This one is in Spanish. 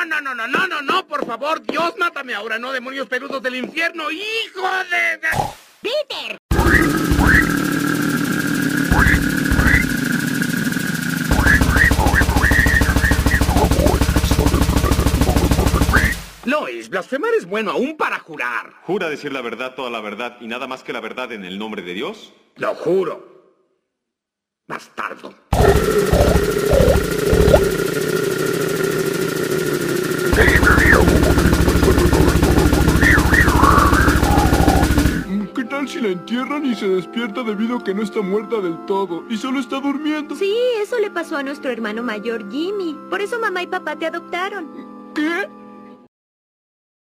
no, por favor, Dios, mátame ahora, no, demonios peludos del infierno, hijo de... ¡Peter! Lois, blasfemar es bueno aún para jurar. ¿Jura decir la verdad, toda la verdad y nada más que la verdad en el nombre de Dios? Lo juro. Bastardo. ¿Qué tal si la entierran y se despierta debido a que no está muerta del todo y solo está durmiendo? Sí, eso le pasó a nuestro hermano mayor Jimmy. Por eso mamá y papá te adoptaron. ¿Qué?